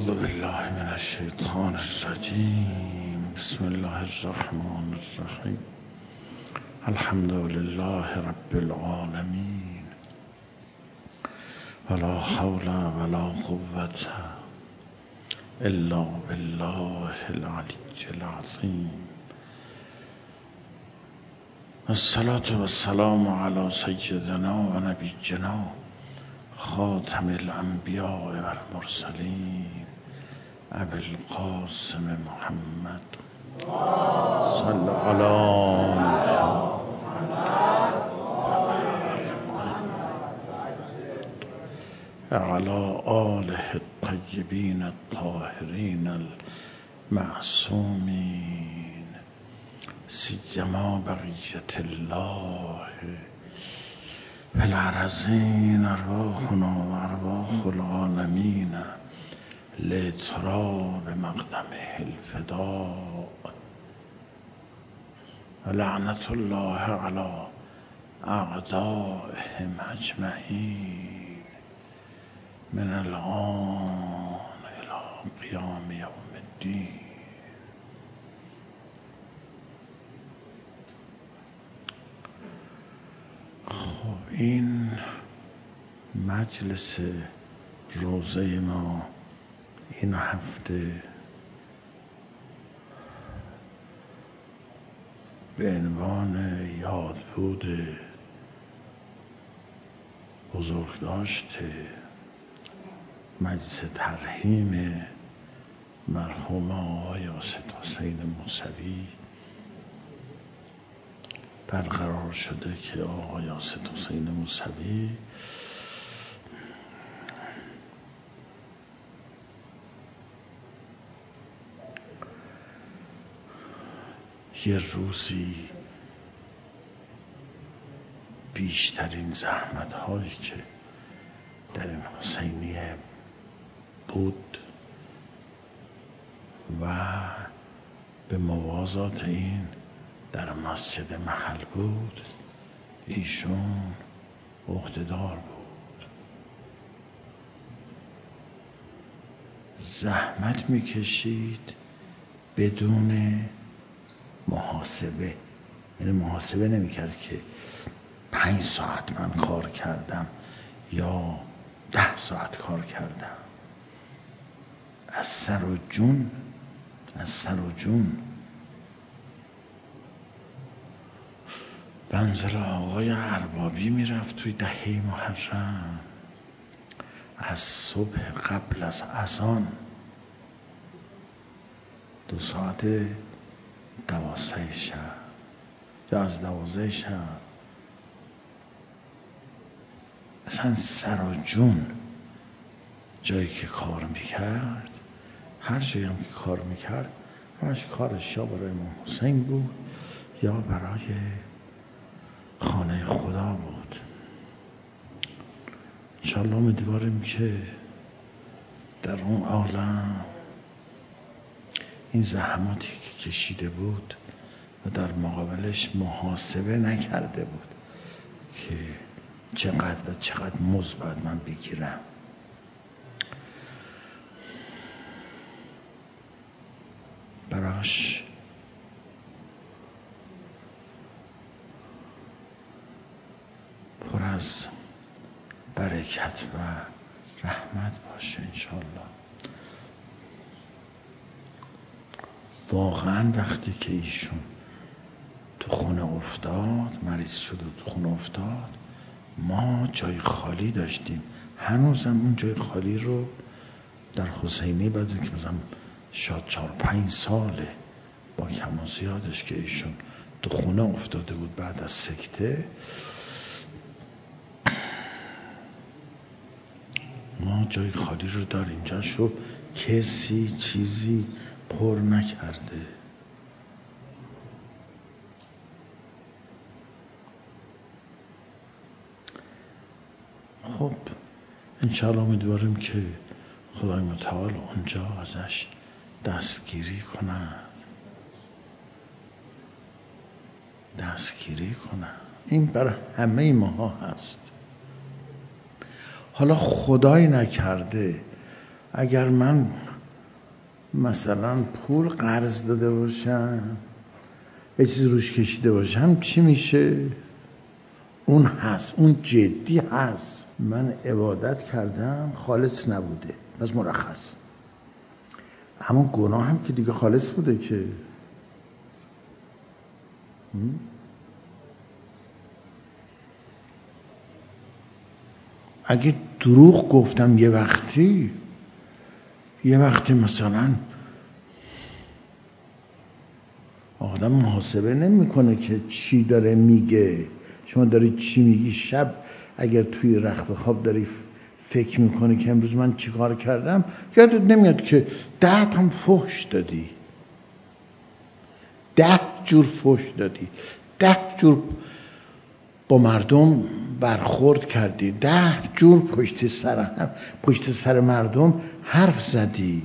اعوذ بالله من الشیطان الرجیم. بسم الله الرحمن الرحیم. الحمد لله رب العالمین ولا حول ولا قوة الا بالله العلی العظیم. الصلاة والسلام علی سیدنا و نبینا خاتم الانبیاء والمرسلین ابی القاسم محمد صلی علی وعلى آله الطیبین الطاهرین المعصومین سیما بقیة الله فی الارضین ارواحنا و ارواح العالمین لتراب مقدمه الفداء و لعنت الله علی اعدائهم اجمعین من الآن الی قیام یوم الدین. خب این مجلس روزه ما این هفته به عنوان یادبود بزرگداشت مجلس ترحیم مرحوم آقای یاسر حسین موسوی برقرار شده که آقای یاسر حسین موسوی یه روزی بیشترین زحمت هایی که در این حسینیه بود و به موازات این در مسجد محل بود، ایشون عهده‌دار بود. زحمت میکشید بدون محاسبه، یعنی محاسبه نمیکرد که 5 ساعت من کار کردم یا 10 ساعت کار کردم. از سر و جون منزل آقای اربابی میرفت توی دهه محرم، از صبح قبل از اذان 2 ساعت 12 شب یا از 12 شب اصلا سر و جون جایی که کار میکرد، هر جایی هم که کار میکرد همش کارش یا برای امام حسین بود یا برای خانه خدا بود. انشاءالله امیدواریم که در اون عالم این زحماتی که کشیده بود و در مقابلش محاسبه نکرده بود که چقدر مثبت من بگیرم، براش پر از برکت و رحمت باشه انشاءالله. واقعا وقتی که ایشون تو خونه افتاد، مریض شد و تو خونه افتاد، ما جای خالی داشتیم. هنوزم اون جای خالی رو در حسینی بعد که مثلا شاید 4-5 ساله با کم و زیادش که ایشون تو خونه افتاده بود بعد از سکته، ما جای خالی رو داریم. جاشو کسی چیزی پر نکرده. خب انشاءالله امیدواریم که خدای متعال اونجا ازش دستگیری کند. این بر همه ماها هست. حالا خدای نکرده اگر من مثلا پول قرض داده باشم، یه چیزی روش کشیده باشم، چی میشه؟ اون هست، اون جدی هست. من عبادت کردم خالص نبوده، پس مرخص. اما گناه هم که دیگه خالص بوده که. اگه دروغ گفتم یه وقتی مثلا آدم محاسبه نمیکنه که چی داره میگه. شما داری چی میگی؟ شب اگر توی رخت خواب داری فکر میکنی که امروز من چی کار کردم، یادت نمیاد که 10 تا فحش دادی، 10 جور فحش دادی، 10 جور با مردم برخورد کردی، 10 جور پشت سر مردم حرف زدی.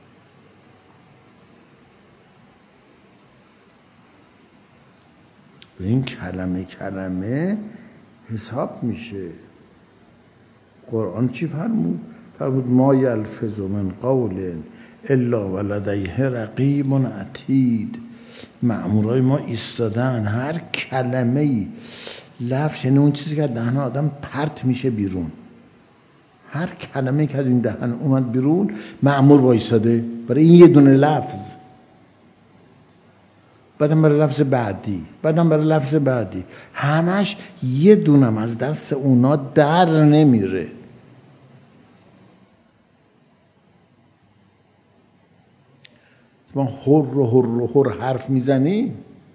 به این کلمه حساب میشه. قرآن چی فرمود؟ فرمود ما یلفظ من قول الا ولدیه رقیب عتید. مأمورای ما ایستادن، هر کلمه‌ای لفظ، یعنی اون چیزی که دهن آدم پرت میشه بیرون، هر کلمه‌ای که از این دهن اومد بیرون مأمور وایساده برای این یه دونه لفظ، بعدم برای لفظ بعدی، بعدم برای لفظ بعدی، همش یه دونم از دست اونا در نمیره. ما هر حرف میزنی.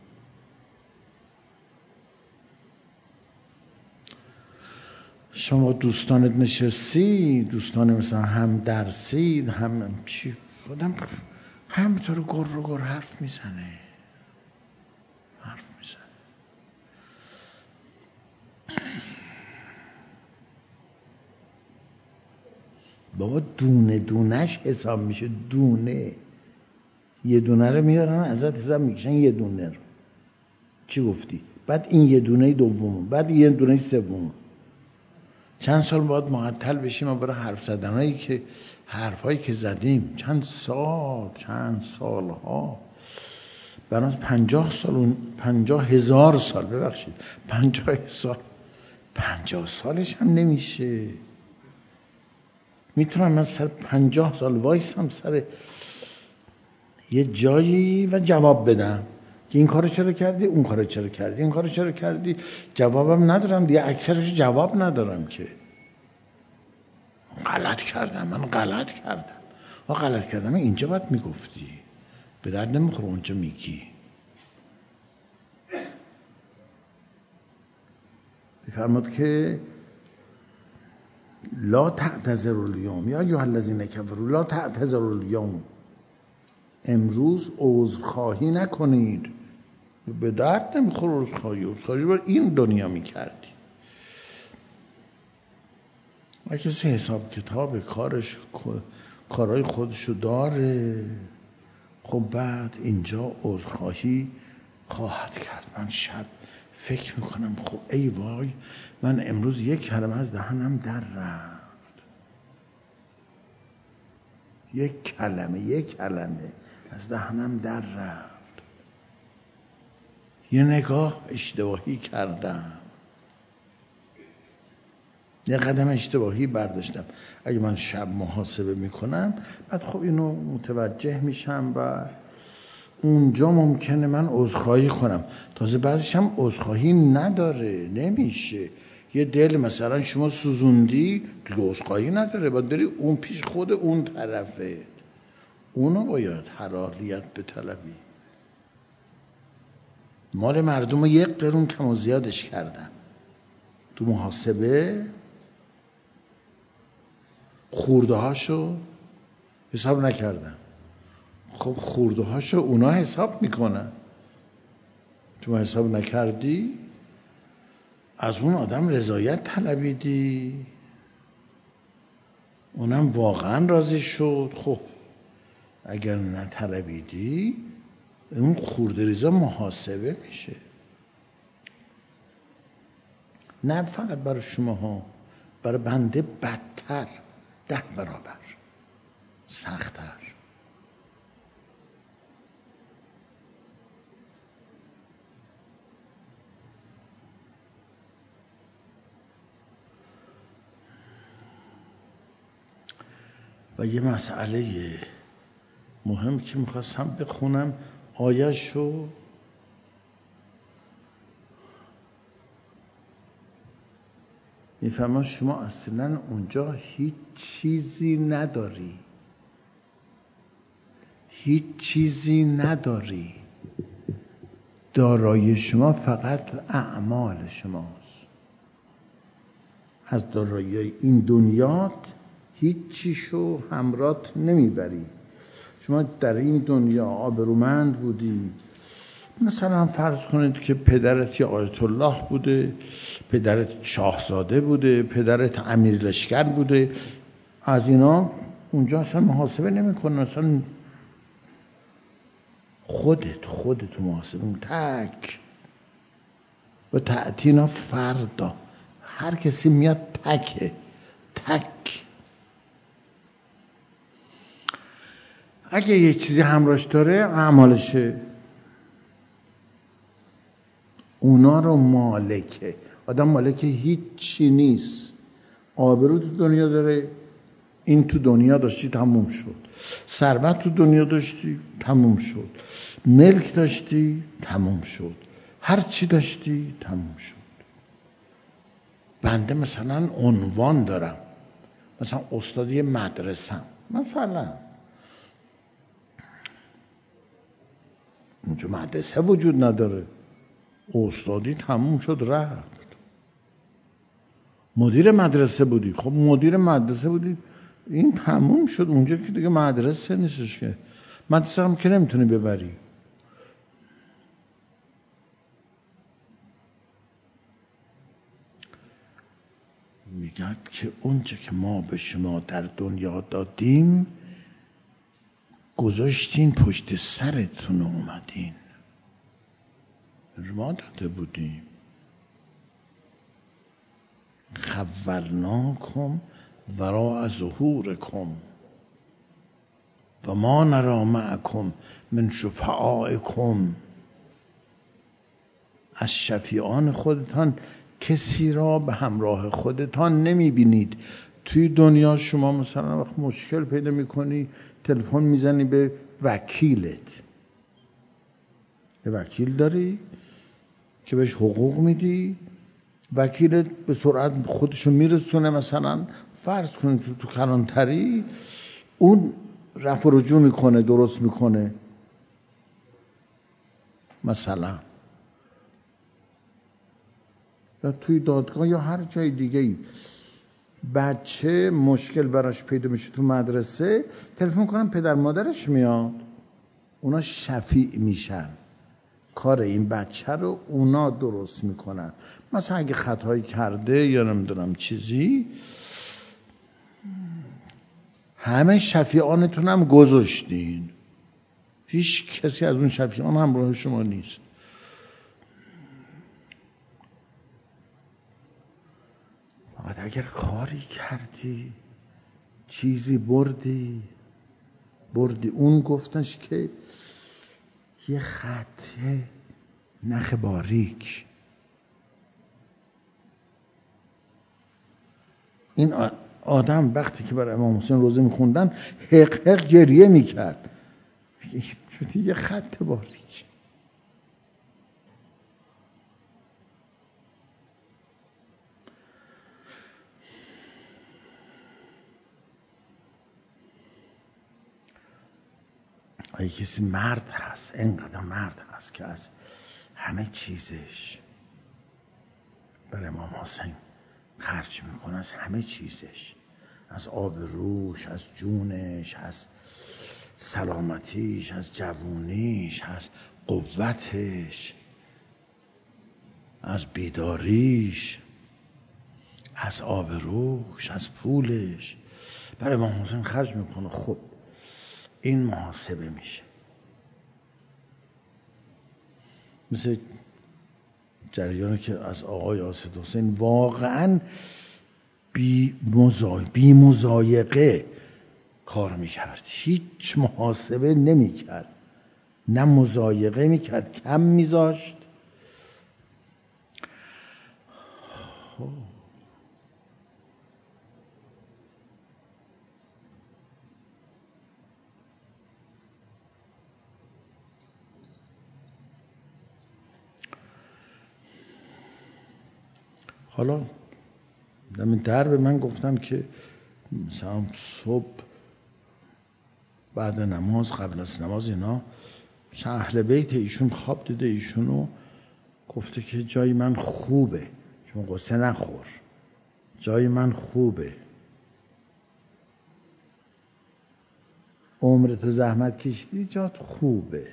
شما دوستانت نشستی، دوستان مثلا هم درسید، هم چی، آدم همینطور گر حرف میزنه. بابا دونه دونش حساب میشه. دونه یه دونه رو میارن ازت حساب میکشن، یه دونه رو چی گفتی، بعد این یه دونه دوم، بعد یه دونه سوم. چند سال باید معطل بشیم ما برای حرف زدنایی که حرفایی که زدیم، چند سالها، برای 50 سال، 50,000 سال، ببخشید 50 سالش هم نمیشه. میتونم من سر 50 سال وایسم سر یه جایی و جواب بدم که این کارو چرا کردی، اون کارو چرا کردی، این کارو چرا کردی. جوابم ندارم دیگه، اکثرش جواب ندارم که. غلط کردم. غلط کردم اینجا باید میگفتی، به درد نمیخوره اونجا میگی. بفرماد که لا تعتذروا اليوم یا ایها الذین کفروا لا تعتذروا اليوم. امروز عذرخواهی نکنید. به درد نمیخوره عذرخواهی باید این دنیا میکردی. و کسی حساب کتاب کارهای خودشو داره، خب بعد اینجا عذرخواهی خواهد کرد. من شب فکر میکنم خب ای وای، من امروز یک کلمه از دهنم در رفت، یک کلمه از دهنم در رفت، یه نگاه اشتباهی کردم، یه قدم اشتباهی برداشتم. اگه من شب محاسبه میکنم، بعد خب اینو متوجه میشم و اونجا ممکنه من عذرخواهی کنم. تازه بعضیش هم عذرخواهی نداره، نمیشه. یه دل مثلا شما سوزوندی، دیگه عذرخواهی نداره، باید بری اون پیش خود اون طرفه، اونو باید حلالیت بطلبی. مال مردم رو 1 قرون کم و زیادش کردن تو محاسبه، خورده هاشو حساب نکردن. خب خورده هاشو اونا حساب میکنن، تو حساب نکردی، از اون آدم رضایت طلبیدی، اونم واقعا راضی شد. خب اگر نطلبیدی، اون خورده ریزا محاسبه میشه. نه فقط برای شما ها، برای بنده بدتر، 10 برابر سخت‌تر. و یه مسئله مهم که میخواستم بخونم آیه‌شو، میفهمم شما اصلا اونجا هیچ چیزی نداری، هیچ چیزی نداری، دارایی شما فقط اعمال شماست. از دارایی این دنیات هیچ چیشو همراهت نمیبری. شما در این دنیا آبرومند بودی، مثلا فرض کنید که پدرت یا آیت الله بوده، پدرت شاهزاده بوده، پدرت امیر لشکر بوده، از اینا اونجا اصلا محاسبه نمیکنن، اصلا خودت محاسبه تک و تأتینا فردا، هر کسی میاد تک. اگه یه چیزی همراهش داره اعمالشه، اونا رو مالکه. آدم مالک هیچی نیست. آبرو تو دنیا داره، این تو دنیا داشتی تموم شد، ثروت تو دنیا داشتی تموم شد، ملک داشتی تموم شد، هر چی داشتی تموم شد. بنده مثلا عنوان دارم، مثلا استادی مدرسه، مثلا اونجا مدرسه وجود نداره، استادی تموم شد رفت. مدیر مدرسه بودی، خب مدیر مدرسه بودی، این تموم شد. اونجا که دیگه مدرسه نیستش، که مدرسه هم که نمیتونی ببری. میگه که اونچه که ما به شما در دنیا دادیم گذاشتین پشت سرتون اومدین، ما داده بودیم. خولناکم وراء ظهورکم و ما نری معکم من شفعائکم. از شفیعان خودتان کسی را به همراه خودتان نمیبینید. توی دنیا شما مثلا وقت مشکل پیدا میکنی تلفن میزنی به وکیلت، به وکیل داری که بهش حقوق میدی، وکیلت به سرعت خودشو میرسونه، مثلا فرض کنید تو کلانتری، اون رفع و رجوع میکنه، درست میکنه. مثلا یا توی دادگاه یا هر جای دیگه ای بچه مشکل براش پیدا میشه تو مدرسه، تلفن کنم پدر مادرش میاد، اونا شفیع میشن، کار این بچه رو اونا درست میکنن. مثلا اگه خطایی کرده یا نمیدونم چیزی، همه شفیعانتون هم گذاشتین، هیچ کسی از اون شفیعان همراه شما نیست. فقط اگر کاری کردی، چیزی بردی، اون گفتنش که یه خطه نخ باریک. این آدم وقتی که برای امام حسین روزه میخوندن حق گریه میکرد، شدی یه خط باریک. اگه کسی مرد هست، اینقدر مرد هست که از همه چیزش برای امام حسین خرج میکنه، از همه چیزش، از آبروش، از جونش، از سلامتیش، از جوونیش، از قوتش، از بیداریش، از آبروش، از پولش برای امام حسین خرج میکنه. خب این محاسبه میشه. مثل جریانی که از آقای اسد حسین واقعا بی مضایقه کار میکرد، هیچ محاسبه نمیکرد، نه مضایقه میکرد، کم میذاشت. حالا در به من گفتن که مثلا صبح بعد نماز، قبل از نماز اینا اهل بیت ایشون خواب دیده ایشونو، گفته که جای من خوبه، چون قصه نخور، جای من خوبه، عمرت زحمت کشیدی، جات خوبه.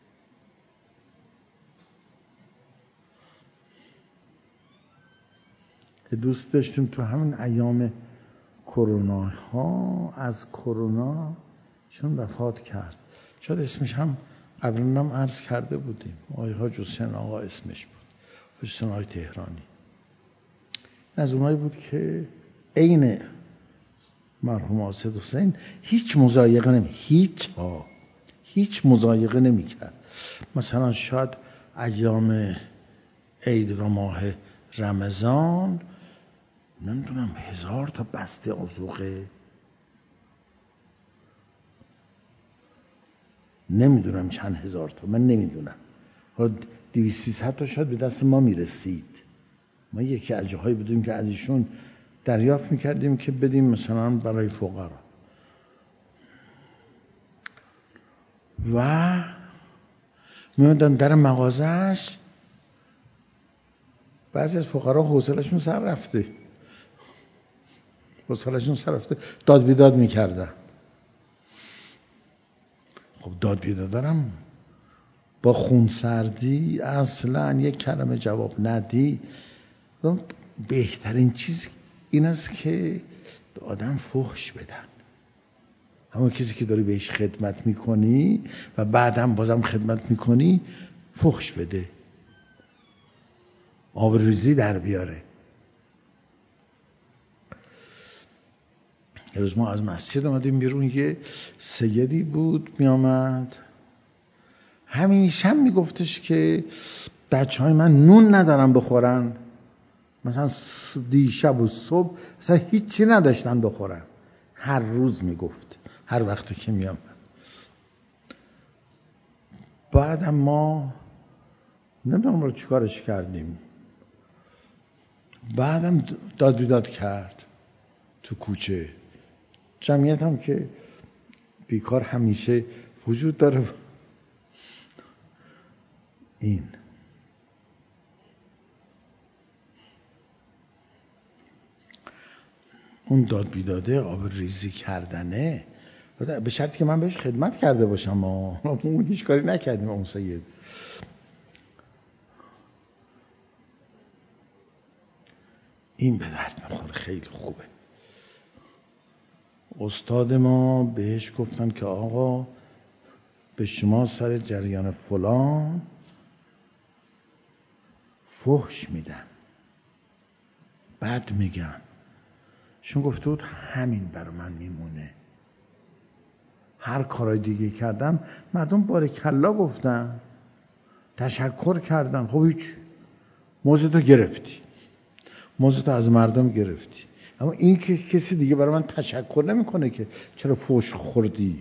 دوست داشتیم تو همین ایام کرونا ها، از کرونا چون وفات کرد، شاید اسمش هم قبلا هم عرض کرده بودیم، آقای حاج حسین آقا اسمش بود، حاج حسین آقای تهرانی. از اونایی بود که عین مرحوم آصد حسین هیچ مضایقه هیچ مضایقه نمی کرد. مثلا شاید ایام عید و ماه رمضان نمیدونم 1000 تا بسته آذوقه، نمیدونم چند هزار تا، من نمیدونم، 200-300 تا شاید به دست ما میرسید. ما یکی از جاهایی بودیم که از ایشون دریافت میکردیم که بدیم مثلا برای فقرا. و میادن در مغازهش، بعضی از فقرا حوصله‌شون سر رفته، داد بیداد میکردن. خب داد بیدادارم با خونسردی اصلا یک کلمه جواب ندی، بهترین چیز این است که به آدم فحش بدن. همون کسی که داری بهش خدمت میکنی و بعدم بازم خدمت میکنی، فحش بده، آبروریزی در بیاره. یه روز ما از مسجد اومدیم بیرون، یه سیدی بود میامد، همیشه هم میگفتش که بچهای من نون ندارن بخورن، مثلا دیشب و صبح مثلا هیچی نداشتن بخورن، هر روز میگفت، هر وقتی که میامد. بعدم ما نمیدونم رو چیکارش کردیم، بعدم داد بیداد کرد تو کوچه. جمعیت هم که بیکار همیشه وجود داره. این اون داد بیداده، آب ریزی کردنه، به شرطی که من بهش خدمت کرده باشم. ما هیچ کاری نکردیم. اون سید این به درد میخوره، خیلی خوبه. استاد ما بهش گفتن که آقا به شما سر جریان فلان فحش میدن، بد میگن. چون گفته بود همین بر من میمونه. هر کارای دیگه کردم مردم بارکالله گفتن، تشکر کردن. خب هیچ، موزتو گرفتی، موزتو از مردم گرفتی. اما این که کسی دیگه برای من تشکر نمیکنه که چرا فحش خوردی.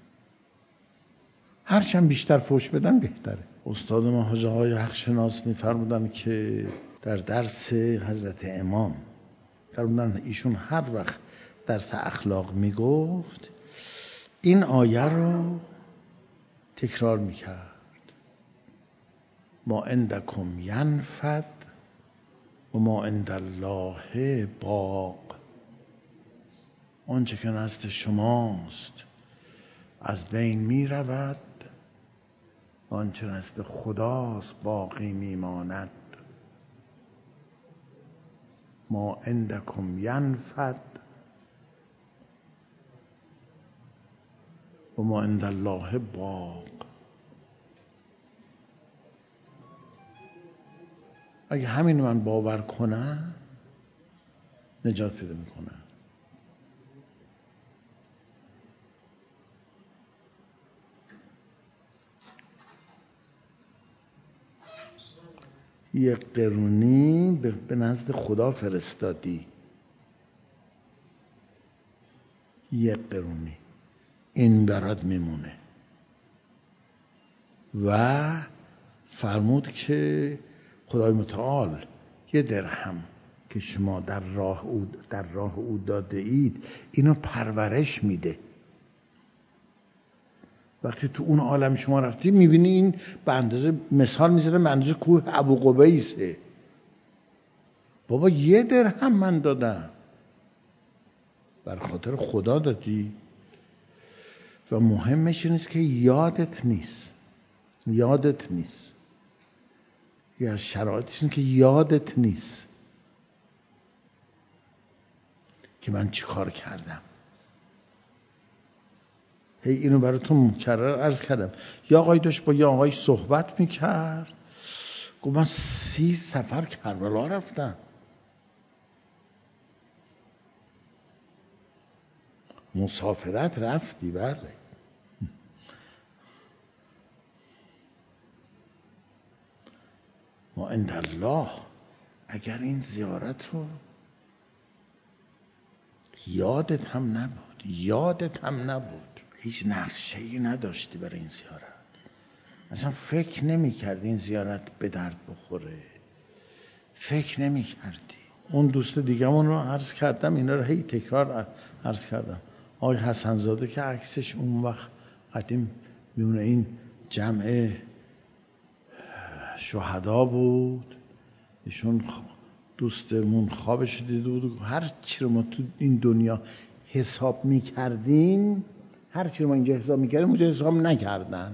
هرچند بیشتر فحش بدن بهتره. استاد ما حاج آقای حقشناس میفرمودن که در درس حضرت امام فرمودن ایشون هر وقت درس اخلاق میگفت این آیه رو تکرار میکرد: ما عندکم ینفد و ما عند الله باق. آنچه که نزد شماست از بین میرود، آنچه نزد خداست باقی میماند. ما عندکم ینفد و ما عند الله باق. اگه همین من باور کنم نجات پیدا میکنم. یک قرونی به نزد خدا فرستادی، یک قرونی این برات میمونه. و فرمود که خدای متعال 1 درهم که شما در راه او داده اید اینو پرورش میده. وقتی تو اون عالم شما رفتی میبینی این به اندازه، مثال میزنم، به اندازه کوه ابوقبیسه. بابا 1 درهم من دادم، بر خاطر خدا دادی. و مهمش اینه که یادت نیست. یا از شرایطش اینه که یادت نیست که من چی کار کردم. اینو براتون مکرر عرض کردم. یا آقای داشت با یه آقای صحبت میکرد، گفت من 30 سفر کربلا رفتم. مسافرت رفتی؟ بله. ما عند الله اگر این زیارت رو یادت هم نبود، هیچ نقشه‌ای نداشتی برای این زیارت، اصلا فکر نمی‌کردی این زیارت به درد بخوره، فکر نمی‌کردی. اون دوست دیگه‌مون رو عرض کردم، اینا رو هی تکرار عرض کردم، آقای حسن زاده که عکسش اون وقت قدیم میونه این جمع شهدا بود، ایشون دوستمون خوابش دیده بود، هر چی رو ما تو این دنیا حساب میکردیم، هر چی رو ما اینجا حساب میکردیم اونجا حساب نکردن.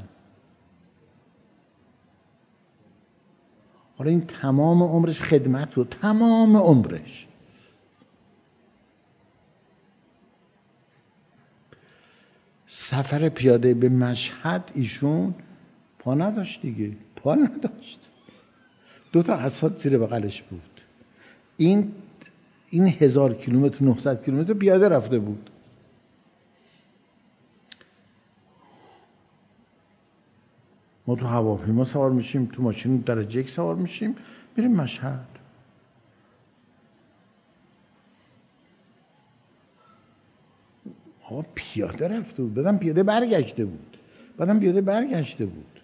حالا این تمام عمرش خدمت بود، تمام عمرش. سفر پیاده به مشهد ایشون پا نداشت دیگه، پا نداشت، 2 تا عصا زیر بغلش بود. این 1000 کیلومتر 900 کیلومتر پیاده رفته بود. ما تو هواپیما سوار میشیم، تو ماشین درجه 1 سوار میشیم، میریم مشهد. پیاده رفته بود، بعدم پیاده برگشته بود.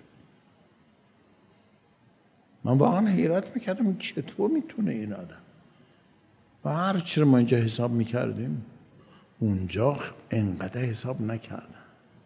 من واقعا حیرت میکردم چطور میتونه این آدم. و هر چی رو ما اینجا حساب میکردیم اونجا انقدر حساب نکردن.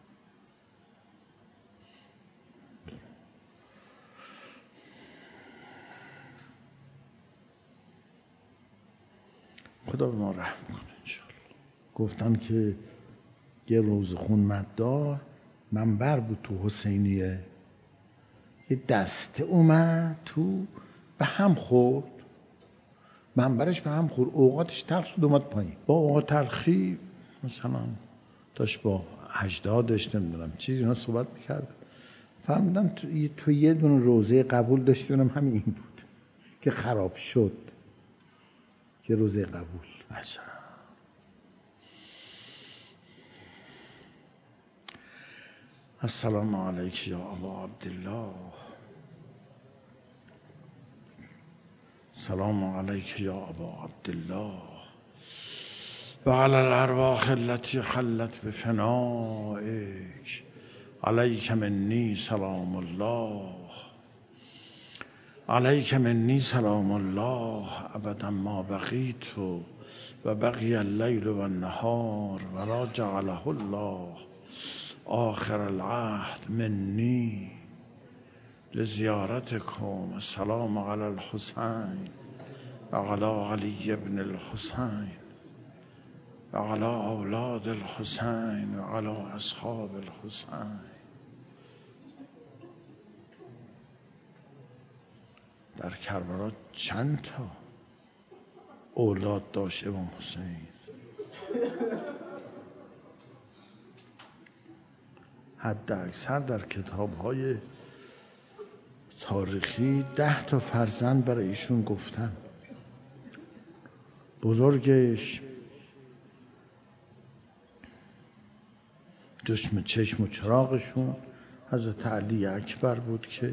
خدا به ما رحم کنه انشاءالله. گفتن که یه روزخون مدار منبر بود تو حسینیه، یه دسته اومد تو به هم خورد، منبرش به هم خورد، اوقاتش تلخ شد اومد پایین. با اوقات تلخی مثلا داشت با اجدادش نمیدونم چیزی اینا صحبت میکرد، فهمیدم تو یه دونه روزه قبول داشتی، اونم همین این بود که خراب شد، که روزه قبول. مثلا السلام علیک یا ابا عبدالله، سلام علیک یا ابا عبدالله و علی الارواح التي خلت بفنائک، علیک منی سلام الله، علیک منی سلام الله ابدا ما بقیت و بقی اللیل و النهار و لا جعله الله آخر العهد منی لزیارتکم. السلام علی الحسین و علی علی ابن الحسین و علی اولاد الحسین و علی اصحاب الحسین. در کربلا چند تا اولاد داشت امام حسین؟ حد اکثر در کتاب‌های تاریخی 10 تا فرزند برای ایشون گفتن. بزرگش چشم و چراغشون حضرت علی اکبر بود که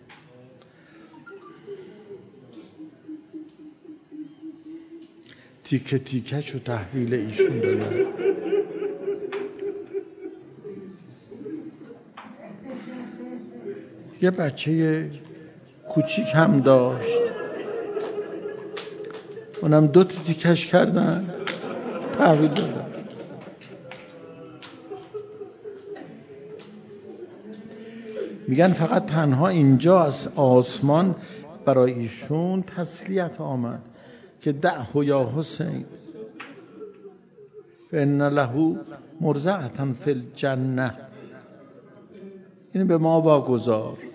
تیکه تیکه‌شو تحویل ایشون دادن. یه بچه کوچیک هم داشت اونم 2 تا تیکش کردن تحویل دادن. میگن فقط تنها اینجا از آسمان برای ایشون تسلیت آمد که دعه یا حسین فإن له مرضعة فی الجنه، این به ما واگذار